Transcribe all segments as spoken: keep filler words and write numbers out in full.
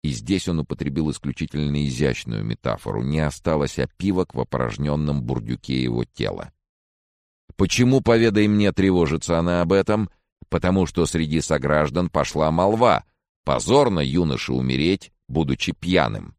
И здесь он употребил исключительно изящную метафору. Не осталось опивок в опорожненном бурдюке его тела. Почему, поведай мне, тревожится она об этом? Потому что среди сограждан пошла молва. Позорно юноше умереть, будучи пьяным.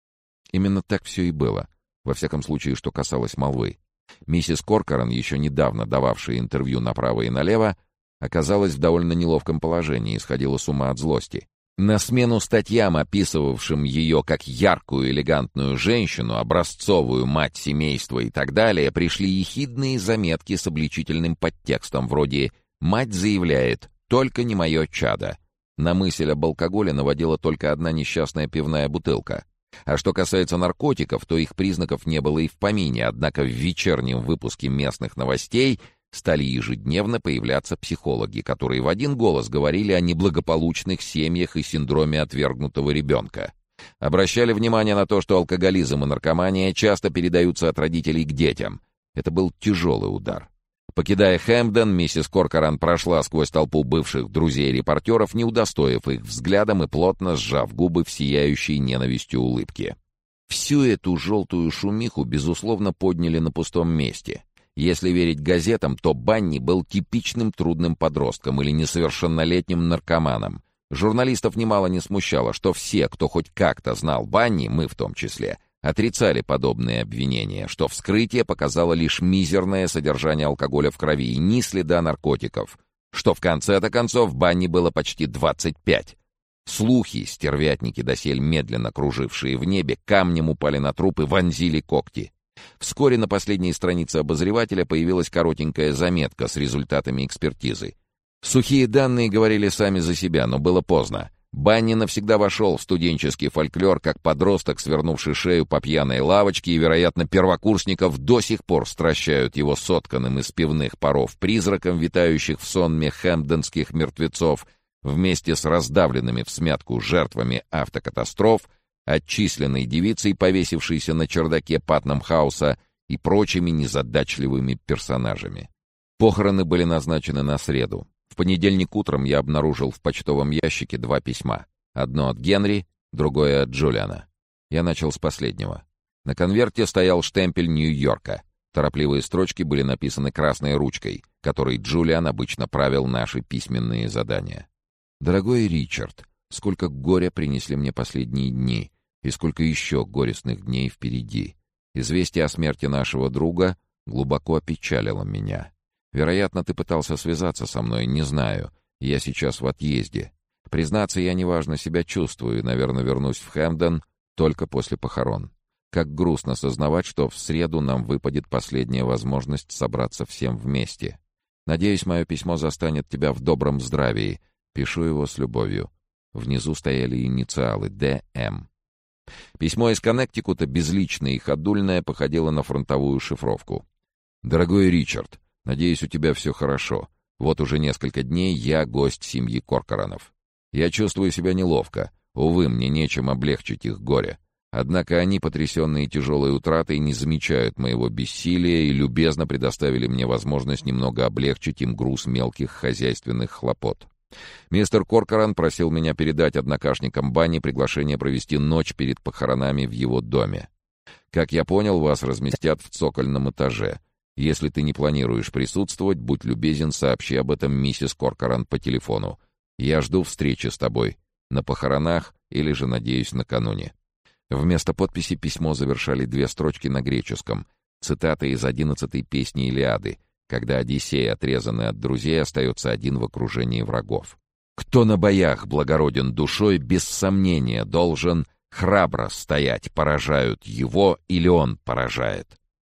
Именно так все и было. Во всяком случае, что касалось молвы. Миссис Коркоран, еще недавно дававшая интервью направо и налево, оказалась в довольно неловком положении и сходила с ума от злости. На смену статьям, описывавшим ее как яркую, элегантную женщину, образцовую мать семейства и так далее, пришли ехидные заметки с обличительным подтекстом, вроде «Мать заявляет, только не мое чадо». На мысль об алкоголе наводила только одна несчастная пивная бутылка. А что касается наркотиков, то их признаков не было и в помине, однако в вечернем выпуске местных новостей стали ежедневно появляться психологи, которые в один голос говорили о неблагополучных семьях и синдроме отвергнутого ребенка. Обращали внимание на то, что алкоголизм и наркомания часто передаются от родителей к детям. Это был тяжелый удар. Покидая Хэмпден, миссис Коркоран прошла сквозь толпу бывших друзей-репортеров, не удостоив их взглядом и плотно сжав губы в сияющей ненавистью улыбке. Всю эту желтую шумиху, безусловно, подняли на пустом месте. Если верить газетам, то Банни был типичным трудным подростком или несовершеннолетним наркоманом. Журналистов немало не смущало, что все, кто хоть как-то знал Банни, мы в том числе, отрицали подобные обвинения, что вскрытие показало лишь мизерное содержание алкоголя в крови и ни следа наркотиков, что в конце-то концов Банни было почти двадцать пять. Слухи, стервятники, досель медленно кружившие в небе, камнем упали на труп и вонзили когти. Вскоре на последней странице обозревателя появилась коротенькая заметка с результатами экспертизы. Сухие данные говорили сами за себя, но было поздно. Банни навсегда вошел в студенческий фольклор как подросток, свернувший шею по пьяной лавочке, и, вероятно, первокурсников до сих пор стращают его сотканным из пивных паров призраком, витающих в сонме хэмпденских мертвецов, вместе с раздавленными всмятку жертвами автокатастроф, отчисленной девицей, повесившейся на чердаке Патнам-хауса, и прочими незадачливыми персонажами. Похороны были назначены на среду. В понедельник утром я обнаружил в почтовом ящике два письма. Одно от Генри, другое от Джулиана. Я начал с последнего. На конверте стоял штемпель Нью-Йорка. Торопливые строчки были написаны красной ручкой, которой Джулиан обычно правил наши письменные задания. «Дорогой Ричард, сколько горя принесли мне последние дни, и сколько еще горестных дней впереди. Известие о смерти нашего друга глубоко опечалило меня. Вероятно, ты пытался связаться со мной, не знаю. Я сейчас в отъезде. Признаться, я неважно себя чувствую и, наверное, вернусь в Хэмпден только после похорон. Как грустно сознавать, что в среду нам выпадет последняя возможность собраться всем вместе. Надеюсь, мое письмо застанет тебя в добром здравии. Пишу его с любовью». Внизу стояли инициалы Д М. Письмо из Коннектикута, безличное и ходульное, походило на фронтовую шифровку. «Дорогой Ричард, надеюсь, у тебя все хорошо. Вот уже несколько дней я гость семьи Коркоранов. Я чувствую себя неловко. Увы, мне нечем облегчить их горе. Однако они, потрясенные тяжелой утратой, не замечают моего бессилия и любезно предоставили мне возможность немного облегчить им груз мелких хозяйственных хлопот. Мистер Коркоран просил меня передать однокашникам Банни приглашение провести ночь перед похоронами в его доме. Как я понял, вас разместят в цокольном этаже. Если ты не планируешь присутствовать, будь любезен, сообщи об этом миссис Коркоран по телефону. Я жду встречи с тобой. На похоронах или же, надеюсь, накануне». Вместо подписи письмо завершали две строчки на греческом. Цитата из одиннадцатой песни Илиады, когда Одиссей, отрезанный от друзей, остается один в окружении врагов. «Кто на боях благороден душой, без сомнения должен храбро стоять, поражают его или он поражает».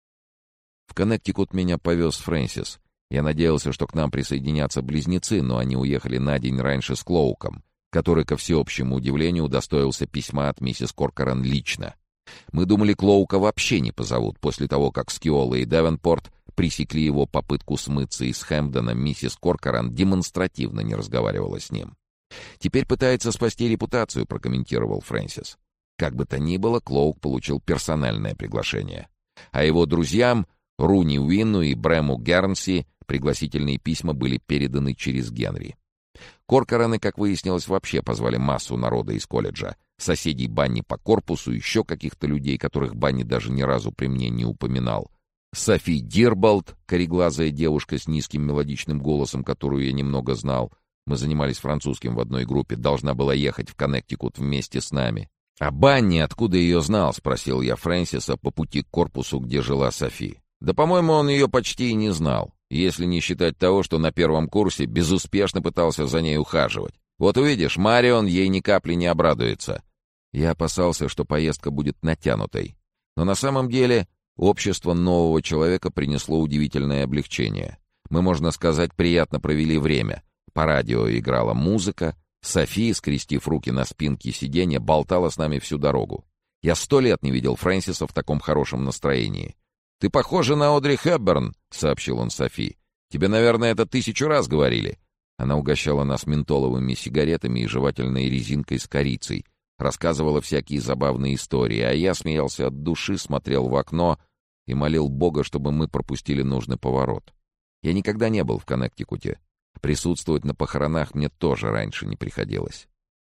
В Коннектикут меня повез Фрэнсис. Я надеялся, что к нам присоединятся близнецы, но они уехали на день раньше с Клоуком, который, ко всеобщему удивлению, удостоился письма от миссис Коркоран лично. Мы думали, Клоука вообще не позовут после того, как Скиола и Давенпорт пресекли его попытку смыться из Хэмпдена. Миссис Коркоран демонстративно не разговаривала с ним. «Теперь пытается спасти репутацию», — прокомментировал Фрэнсис. Как бы то ни было, Клоук получил персональное приглашение. А его друзьям, Руни Уинну и Брэму Гернси, пригласительные письма были переданы через Генри. Коркораны, как выяснилось, вообще позвали массу народа из колледжа. Соседей Банни по корпусу, еще каких-то людей, которых Банни даже ни разу при мне не упоминал. Софи Дирболт, кореглазая девушка с низким мелодичным голосом, которую я немного знал. Мы занимались французским в одной группе, должна была ехать в Коннектикут вместе с нами. «А Банни откуда ее знал?» — спросил я Фрэнсиса по пути к корпусу, где жила Софи. «Да, по-моему, он ее почти и не знал, если не считать того, что на первом курсе безуспешно пытался за ней ухаживать. Вот увидишь, Марион ей ни капли не обрадуется». Я опасался, что поездка будет натянутой. Но на самом деле общество нового человека принесло удивительное облегчение. Мы, можно сказать, приятно провели время. По радио играла музыка. Софи, скрестив руки на спинке сиденья, болтала с нами всю дорогу. Я сто лет не видел Фрэнсиса в таком хорошем настроении. «Ты похожа на Одри Хепберн», — сообщил он Софи. «Тебе, наверное, это тысячу раз говорили». Она угощала нас ментоловыми сигаретами и жевательной резинкой с корицей, рассказывала всякие забавные истории, а я смеялся от души, смотрел в окно и молил Бога, чтобы мы пропустили нужный поворот. Я никогда не был в Коннектикуте. Присутствовать на похоронах мне тоже раньше не приходилось.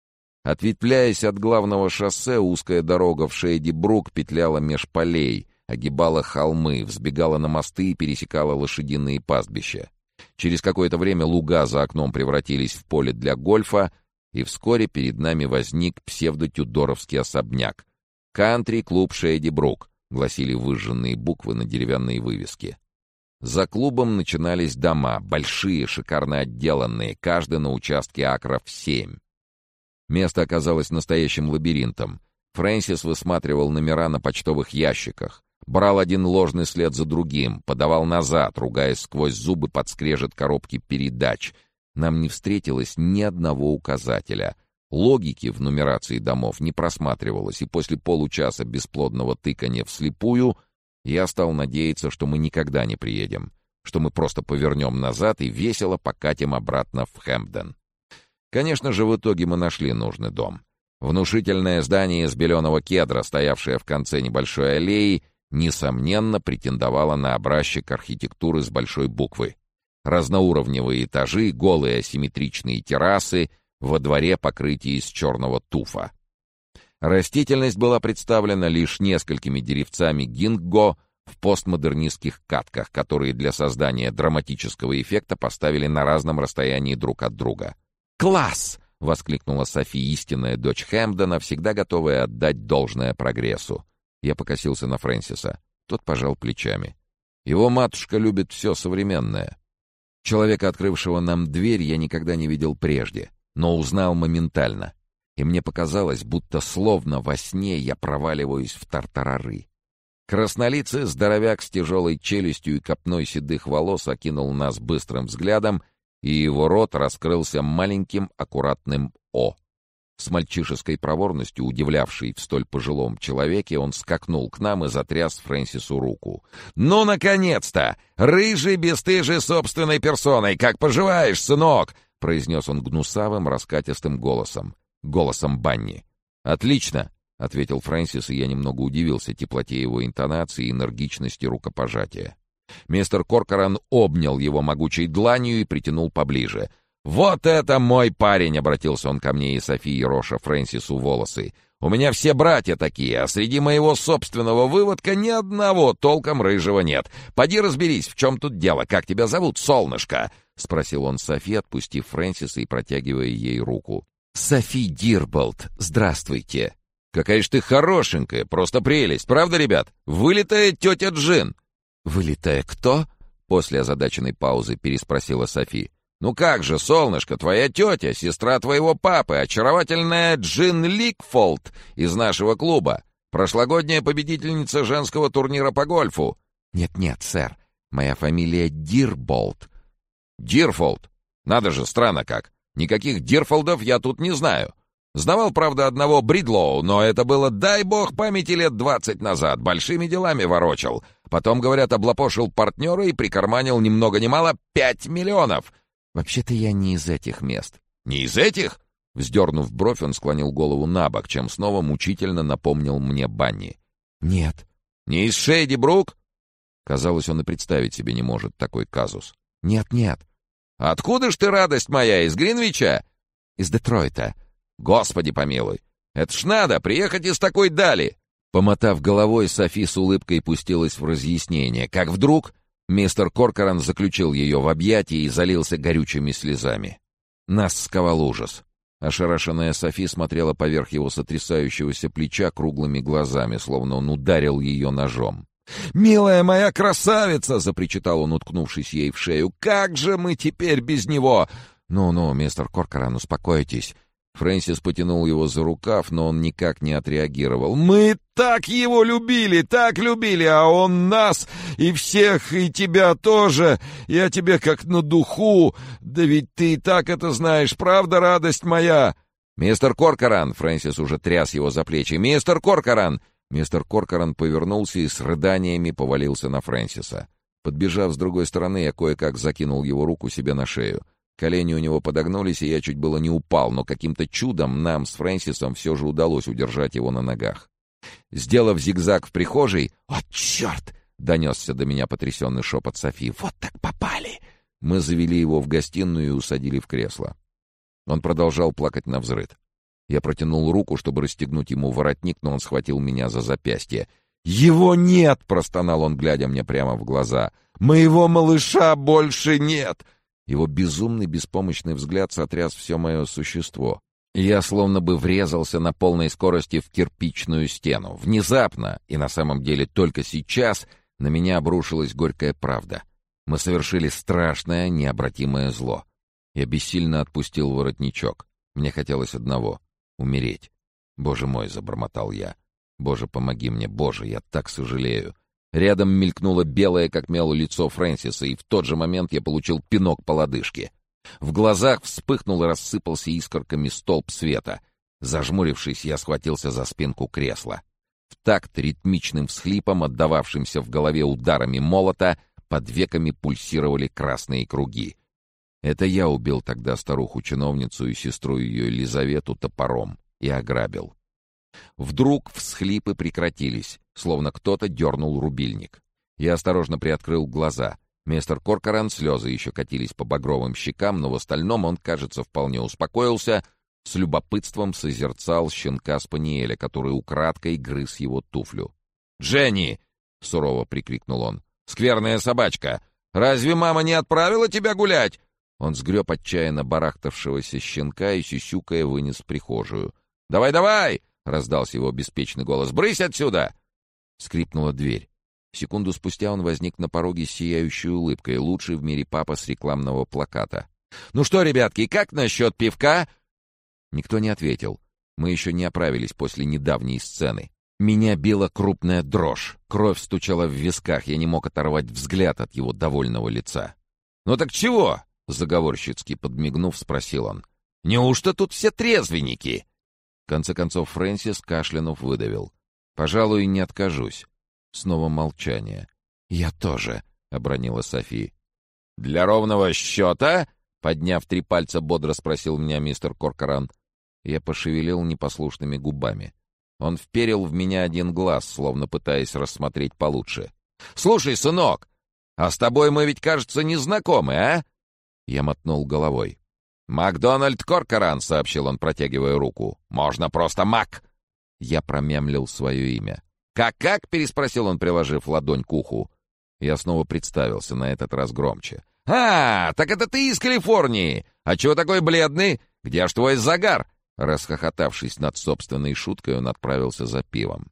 Ответвляясь от главного шоссе, узкая дорога в Шейди-Брук петляла меж полей, огибала холмы, взбегала на мосты и пересекала лошадиные пастбища. Через какое-то время луга за окном превратились в поле для гольфа, и вскоре перед нами возник псевдотюдоровский особняк. «Кантри-клуб Шейди-Брук», — гласили выжженные буквы на деревянной вывеске. За клубом начинались дома, большие, шикарно отделанные, каждый на участке акров семь. Место оказалось настоящим лабиринтом. Фрэнсис высматривал номера на почтовых ящиках, брал один ложный след за другим, подавал назад, ругаясь сквозь зубы под скрежет коробки передач. Нам не встретилось ни одного указателя. Логики в нумерации домов не просматривалось, и после получаса бесплодного тыканья вслепую я стал надеяться, что мы никогда не приедем, что мы просто повернем назад и весело покатим обратно в Хэмпден. Конечно же, в итоге мы нашли нужный дом. Внушительное здание из беленого кедра, стоявшее в конце небольшой аллеи, несомненно претендовало на образчик архитектуры с большой буквы. Разноуровневые этажи, голые асимметричные террасы, во дворе покрытие из черного туфа. Растительность была представлена лишь несколькими деревцами гингго в постмодернистских катках, которые для создания драматического эффекта поставили на разном расстоянии друг от друга. «Класс!» — воскликнула Софи, истинная дочь Хэмпдена, всегда готовая отдать должное прогрессу. Я покосился на Фрэнсиса. Тот пожал плечами. Его матушка любит все современное. Человека, открывшего нам дверь, я никогда не видел прежде, но узнал моментально. И мне показалось, будто словно во сне я проваливаюсь в тартарары. Краснолицый здоровяк с тяжелой челюстью и копной седых волос окинул нас быстрым взглядом, и его рот раскрылся маленьким аккуратным «О». С мальчишеской проворностью, удивлявшей в столь пожилом человеке, он скакнул к нам и затряс Фрэнсису руку. «Ну, наконец-то! Рыжий, бесстыжий собственной персоной! Как поживаешь, сынок?» — произнес он гнусавым, раскатистым голосом. Голосом Банни. «Отлично!» — ответил Фрэнсис, и я немного удивился теплоте его интонации и энергичности рукопожатия. Мистер Коркоран обнял его могучей дланью и притянул поближе. «Вот это мой парень!» — обратился он ко мне и Софии, роша Фрэнсису волосы. «У меня все братья такие, а среди моего собственного выводка ни одного толком рыжего нет. Поди разберись, в чем тут дело. Как тебя зовут, солнышко?» — спросил он Софи, отпустив Фрэнсиса и протягивая ей руку. «Софи Дирболт, здравствуйте!» «Какая ж ты хорошенькая, просто прелесть, правда, ребят? Вылитая тетя Джин!» «Вылитая кто?» — после озадаченной паузы переспросила Софи. «Ну как же, солнышко, твоя тетя, сестра твоего папы, очаровательная Джин Ликфолд из нашего клуба, прошлогодняя победительница женского турнира по гольфу». «Нет-нет, сэр, моя фамилия Дирболт». «Дирфолд? Надо же, странно как. Никаких Дирфолдов я тут не знаю. Знавал, правда, одного Бридлоу, но это было, дай бог памяти, лет двадцать назад. Большими делами ворочал. Потом, говорят, облапошил партнера и прикарманил ни много ни мало пять миллионов. Вообще-то я не из этих мест». «Не из этих?» Вздернув бровь, он склонил голову на бок, чем снова мучительно напомнил мне Банни. «Нет». «Не из Шейди-Брук?» Казалось, он и представить себе не может такой казус. «Нет-нет. «Откуда ж ты, радость моя, из Гринвича?» «Из Детройта». «Господи помилуй! Это ж надо, приехать из такой дали!» Помотав головой, Софи с улыбкой пустилась в разъяснение, как вдруг мистер Коркоран заключил ее в объятия и залился горючими слезами. Нас сковал ужас. Ошарашенная Софи смотрела поверх его сотрясающегося плеча круглыми глазами, словно он ударил ее ножом. «Милая моя красавица!» — запричитал он, уткнувшись ей в шею. «Как же мы теперь без него?» «Ну-ну, мистер Коркоран, успокойтесь». Фрэнсис потянул его за рукав, но он никак не отреагировал. «Мы так его любили, так любили, а он нас, и всех, и тебя тоже. Я тебе как на духу. Да ведь ты и так это знаешь, правда, радость моя?» «Мистер Коркоран!» — Фрэнсис уже тряс его за плечи. «Мистер Коркоран!» Мистер Коркоран повернулся и с рыданиями повалился на Фрэнсиса. Подбежав с другой стороны, я кое-как закинул его руку себе на шею. Колени у него подогнулись, и я чуть было не упал, но каким-то чудом нам с Фрэнсисом все же удалось удержать его на ногах. Сделав зигзаг в прихожей... «О, черт!» — донесся до меня потрясенный шепот Софи. «Вот так попали!» Мы завели его в гостиную и усадили в кресло. Он продолжал плакать навзрыд. Я протянул руку, чтобы расстегнуть ему воротник, но он схватил меня за запястье. «Его нет!» — простонал он, глядя мне прямо в глаза. «Моего малыша больше нет!» Его безумный, беспомощный взгляд сотряс все мое существо. Я словно бы врезался на полной скорости в кирпичную стену. Внезапно, и на самом деле только сейчас, на меня обрушилась горькая правда. Мы совершили страшное, необратимое зло. Я бессильно отпустил воротничок. Мне хотелось одного — умереть. «Боже мой!» — забормотал я. «Боже, помоги мне! Боже, я так сожалею!» Рядом мелькнуло белое, как мел, лицо Фрэнсиса, и в тот же момент я получил пинок по лодыжке. В глазах вспыхнул и рассыпался искорками столб света. Зажмурившись, я схватился за спинку кресла. В такт ритмичным всхлипом, отдававшимся в голове ударами молота, под веками пульсировали красные круги. Это я убил тогда старуху-чиновницу и сестру ее Елизавету топором и ограбил. Вдруг всхлипы прекратились, словно кто-то дернул рубильник. Я осторожно приоткрыл глаза. Мистер Коркоран, слезы еще катились по багровым щекам, но в остальном он, кажется, вполне успокоился, с любопытством созерцал щенка-спаниеля, который украдкой грыз его туфлю. «Дженни!» — сурово прикрикнул он. «Скверная собачка! Разве мама не отправила тебя гулять?» Он сгреб отчаянно барахтавшегося щенка и, сюсюкая, вынес в прихожую. «Давай-давай!» — раздался его беспечный голос. «Брысь отсюда!» Скрипнула дверь. Секунду спустя он возник на пороге с сияющей улыбкой, лучший в мире папа с рекламного плаката. «Ну что, ребятки, как насчет пивка?» Никто не ответил. Мы еще не оправились после недавней сцены. Меня била крупная дрожь. Кровь стучала в висках, я не мог оторвать взгляд от его довольного лица. «Ну так чего?» — заговорщицки подмигнув, спросил он. «Неужто тут все трезвенники?» В конце концов Фрэнсис, кашлянув, выдавил. «Пожалуй, не откажусь». Снова молчание. «Я тоже», — обронила Софи. «Для ровного счета?» — подняв три пальца, бодро спросил меня мистер Коркоран. Я пошевелил непослушными губами. Он вперил в меня один глаз, словно пытаясь рассмотреть получше. «Слушай, сынок, а с тобой мы ведь, кажется, не знакомы, а?» Я мотнул головой. «Макдональд Коркоран», — сообщил он, протягивая руку. «Можно просто Мак». Я промямлил свое имя. «Как-как?» — переспросил он, приложив ладонь к уху. Я снова представился, на этот раз громче. «А, так это ты из Калифорнии! А чего такой бледный? Где ж твой загар?» Расхохотавшись над собственной шуткой, он отправился за пивом.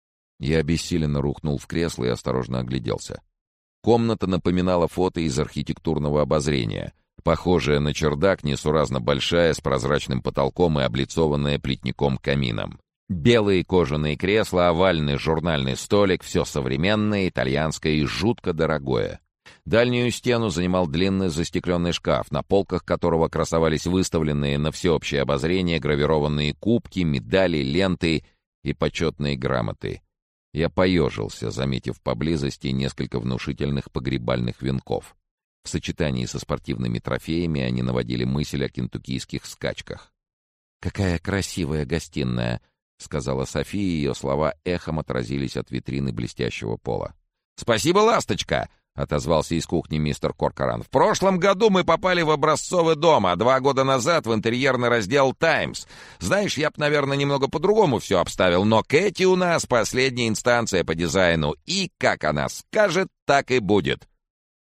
Я обессиленно рухнул в кресло и осторожно огляделся. Комната напоминала фото из архитектурного обозрения, похожая на чердак, несуразно большая, с прозрачным потолком и облицованная плетником камином. Белые кожаные кресла, овальный журнальный столик — все современное, итальянское и жутко дорогое. Дальнюю стену занимал длинный застекленный шкаф, на полках которого красовались выставленные на всеобщее обозрение гравированные кубки, медали, ленты и почетные грамоты. Я поежился, заметив поблизости несколько внушительных погребальных венков. В сочетании со спортивными трофеями они наводили мысль о кентуккийских скачках. «Какая красивая гостиная!» — сказала София, и ее слова эхом отразились от витрины блестящего пола. «Спасибо, ласточка!» — отозвался из кухни мистер Коркоран. «В прошлом году мы попали в образцовый дом, а два года назад в интерьерный раздел «Таймс». Знаешь, я бы, наверное, немного по-другому все обставил, но Кэти у нас последняя инстанция по дизайну, и как она скажет, так и будет».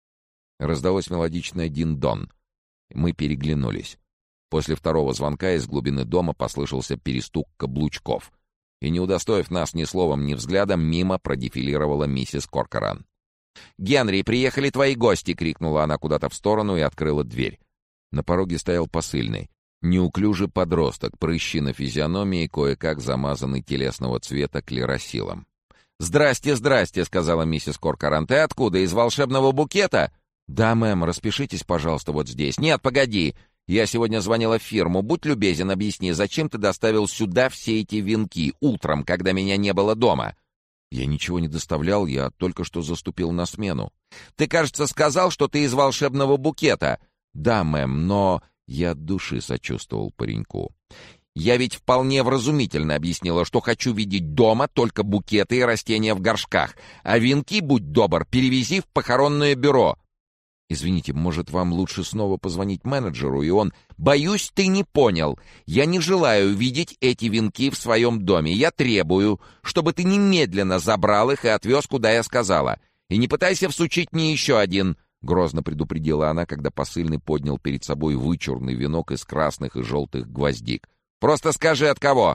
Раздалось мелодичное дин-дон. Мы переглянулись. После второго звонка из глубины дома послышался перестук каблучков. И, не удостоив нас ни словом, ни взглядом, мимо продефилировала миссис Коркоран. «Генри, приехали твои гости!» — крикнула она куда-то в сторону и открыла дверь. На пороге стоял посыльный. Неуклюжий подросток, прыщи на физиономии, кое-как замазанный телесного цвета клеросилом. «Здрасте, здрасте!» — сказала миссис Коркоран. «Ты откуда? Из волшебного букета?» «Да, мэм, распишитесь, пожалуйста, вот здесь». «Нет, погоди! Я сегодня звонила в фирму. Будь любезен, объясни, зачем ты доставил сюда все эти венки утром, когда меня не было дома?» «Я ничего не доставлял, я только что заступил на смену». «Ты, кажется, сказал, что ты из волшебного букета». «Да, мэм, но...» Я от души сочувствовал пареньку. «Я ведь вполне вразумительно объяснила, что хочу видеть дома только букеты и растения в горшках, а венки, будь добр, перевези в похоронное бюро». «Извините, может, вам лучше снова позвонить менеджеру, и он...» «Боюсь, ты не понял. Я не желаю видеть эти венки в своем доме. Я требую, чтобы ты немедленно забрал их и отвез, куда я сказала. И не пытайся всучить мне еще один», — грозно предупредила она, когда посыльный поднял перед собой вычурный венок из красных и желтых гвоздик. «Просто скажи, от кого?»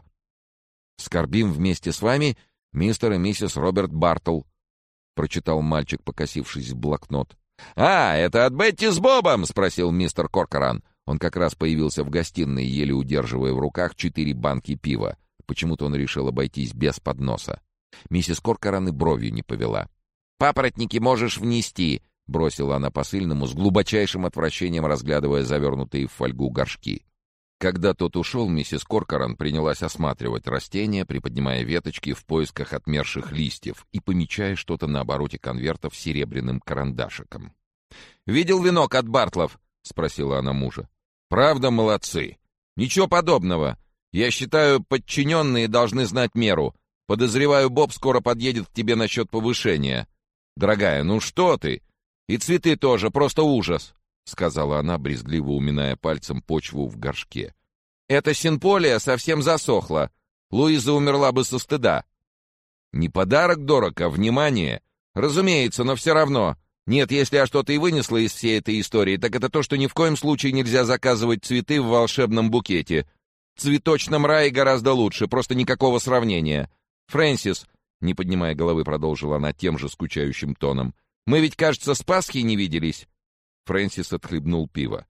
«Скорбим вместе с вами, мистер и миссис Роберт Бартл», — прочитал мальчик, покосившись в блокнот. «А, это от Бетти с Бобом?» — спросил мистер Коркоран. Он как раз появился в гостиной, еле удерживая в руках четыре банки пива. Почему-то он решил обойтись без подноса. Миссис Коркоран и бровью не повела. «Папоротники можешь внести», — бросила она посыльному с глубочайшим отвращением, разглядывая завернутые в фольгу горшки. Когда тот ушел, миссис Коркоран принялась осматривать растения, приподнимая веточки в поисках отмерших листьев и помечая что-то на обороте конвертов серебряным карандашиком. «Видел венок от Бартлов?» — спросила она мужа. «Правда, молодцы. Ничего подобного. Я считаю, подчиненные должны знать меру. Подозреваю, Боб скоро подъедет к тебе насчет повышения. Дорогая, ну что ты? И цветы тоже, просто ужас!» — сказала она, брезгливо уминая пальцем почву в горшке. «Эта синполия совсем засохла. Луиза умерла бы со стыда». «Не подарок дорог, а внимание. Разумеется, но все равно. Нет, если я что-то и вынесла из всей этой истории, так это то, что ни в коем случае нельзя заказывать цветы в волшебном букете. В цветочном рае гораздо лучше, просто никакого сравнения. Фрэнсис», — не поднимая головы, продолжила она тем же скучающим тоном, — «мы ведь, кажется, с Пасхи не виделись». Фрэнсис отхлебнул пиво.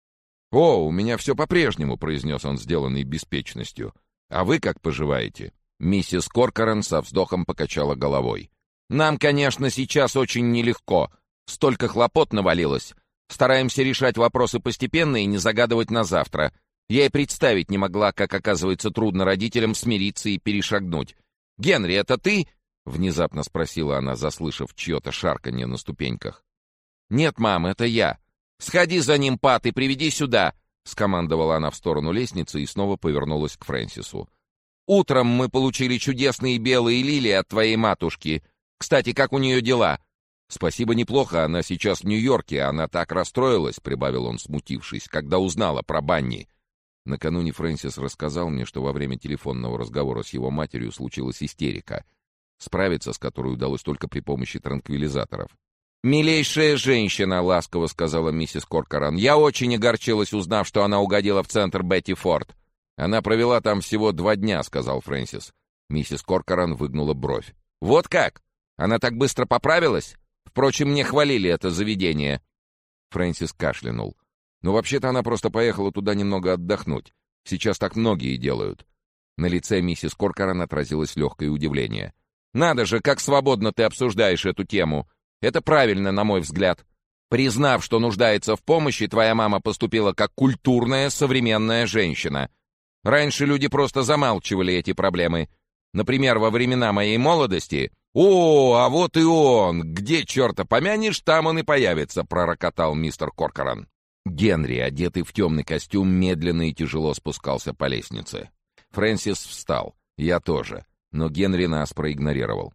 «О, у меня все по-прежнему», — произнес он, сделанный беспечностью. «А вы как поживаете?» Миссис Коркоран со вздохом покачала головой. «Нам, конечно, сейчас очень нелегко. Столько хлопот навалилось. Стараемся решать вопросы постепенно и не загадывать на завтра. Я и представить не могла, как, оказывается, трудно родителям смириться и перешагнуть. Генри, это ты?» — внезапно спросила она, заслышав чье-то шарканье на ступеньках. «Нет, мам, это я. Сходи за ним, Пат, и приведи сюда», — скомандовала она в сторону лестницы и снова повернулась к Фрэнсису. «Утром мы получили чудесные белые лилии от твоей матушки. Кстати, как у нее дела?» «Спасибо, неплохо. Она сейчас в Нью-Йорке. Она так расстроилась», — прибавил он, смутившись, когда узнала про Банни. Накануне Фрэнсис рассказал мне, что во время телефонного разговора с его матерью случилась истерика, справиться с которой удалось только при помощи транквилизаторов. «Милейшая женщина», — ласково сказала миссис Коркоран. «Я очень огорчилась, узнав, что она угодила в центр Бетти Форд». «Она провела там всего два дня», — сказал Фрэнсис. Миссис Коркоран выгнула бровь. «Вот как? Она так быстро поправилась? Впрочем, мне хвалили это заведение». Фрэнсис кашлянул. «Но вообще-то она просто поехала туда немного отдохнуть. Сейчас так многие делают». На лице миссис Коркоран отразилось легкое удивление. «Надо же, как свободно ты обсуждаешь эту тему. Это правильно, на мой взгляд. Признав, что нуждается в помощи, твоя мама поступила как культурная современная женщина. Раньше люди просто замалчивали эти проблемы. Например, во времена моей молодости... «О, а вот и он! Где черта помянешь, там он и появится!» — пророкотал мистер Коркоран. Генри, одетый в темный костюм, медленно и тяжело спускался по лестнице. Фрэнсис встал. Я тоже. Но Генри нас проигнорировал.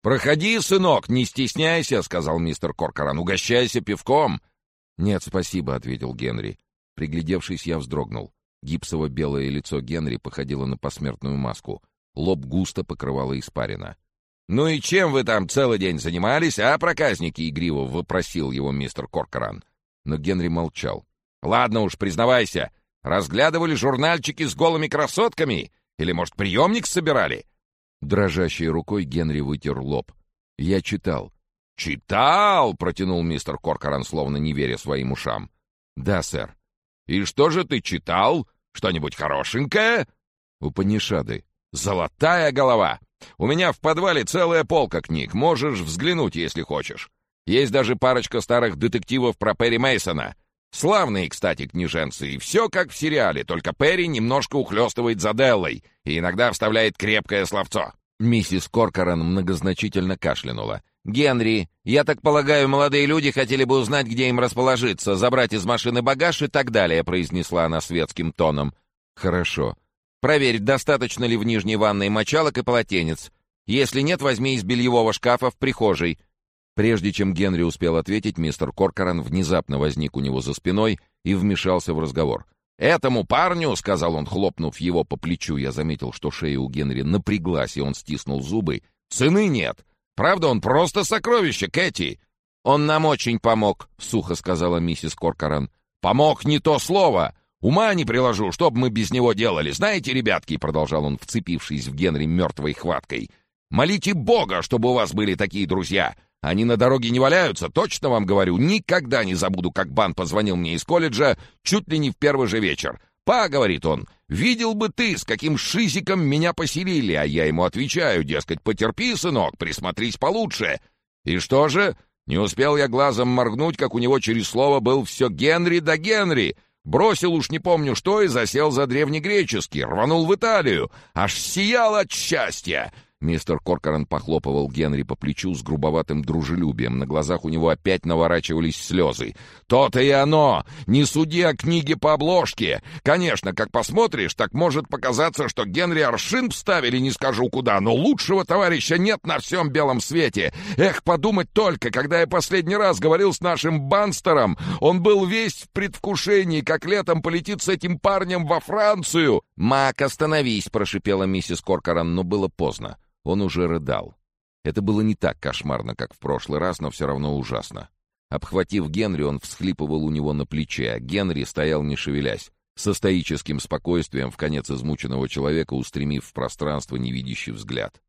«Проходи, сынок, не стесняйся», — сказал мистер Коркоран. «Угощайся пивком». «Нет, спасибо», — ответил Генри. Приглядевшись, я вздрогнул. Гипсово-белое лицо Генри походило на посмертную маску. Лоб густо покрывало испарина. «Ну и чем вы там целый день занимались, а, проказники?» — игриво вопросил его мистер Коркоран. Но Генри молчал. «Ладно уж, признавайся, разглядывали журнальчики с голыми красотками? Или, может, приемник собирали?» Дрожащей рукой Генри вытер лоб. «Я читал». «Читал?» — протянул мистер Коркоран, словно не веря своим ушам. «Да, сэр». «И что же ты читал? Что-нибудь хорошенькое?» «Упанишады». «Золотая голова! У меня в подвале целая полка книг. Можешь взглянуть, если хочешь. Есть даже парочка старых детективов про Перри Мейсона. Славные, кстати, книженцы, и все как в сериале, только Перри немножко ухлёстывает за Деллой и иногда вставляет крепкое словцо». Миссис Коркоран многозначительно кашлянула. «Генри, я так полагаю, молодые люди хотели бы узнать, где им расположиться, забрать из машины багаж и так далее», — произнесла она светским тоном. «Хорошо. Проверь, достаточно ли в нижней ванной мочалок и полотенец. Если нет, возьми из бельевого шкафа в прихожей». Прежде чем Генри успел ответить, мистер Коркоран внезапно возник у него за спиной и вмешался в разговор. «Этому парню, — сказал он, хлопнув его по плечу, — я заметил, что шея у Генри напряглась, и он стиснул зубы, — цены нет. Правда, он просто сокровище, Кэти!» «Он нам очень помог», — сухо сказала миссис Коркоран. «Помог — не то слово! Ума не приложу, что бы мы без него делали. Знаете, ребятки, — продолжал он, вцепившись в Генри мертвой хваткой, — молите Бога, чтобы у вас были такие друзья. Они на дороге не валяются, точно вам говорю. Никогда не забуду, как Бан позвонил мне из колледжа чуть ли не в первый же вечер. «Па, — говорит он, — видел бы ты, с каким шизиком меня поселили». А я ему отвечаю, дескать, потерпи, сынок, присмотрись получше. И что же? Не успел я глазом моргнуть, как у него через слово был все Генри да Генри. Бросил уж не помню что и засел за древнегреческий, рванул в Италию. Аж сиял от счастья. Мистер Коркоран похлопывал Генри по плечу с грубоватым дружелюбием. На глазах у него опять наворачивались слезы. «То-то и оно! Не суди о книге по обложке! Конечно, как посмотришь, так может показаться, что Генри аршин вставили не скажу куда, но лучшего товарища нет на всем белом свете! Эх, подумать только, когда я последний раз говорил с нашим Банстером, он был весь в предвкушении, как летом полетит с этим парнем во Францию!» «Мак, остановись!» — прошипела миссис Коркоран, но было поздно. Он уже рыдал. Это было не так кошмарно, как в прошлый раз, но все равно ужасно. Обхватив Генри, он всхлипывал у него на плече, а Генри стоял не шевелясь, со стоическим спокойствием вконец измученного человека, устремив в пространство невидящий взгляд.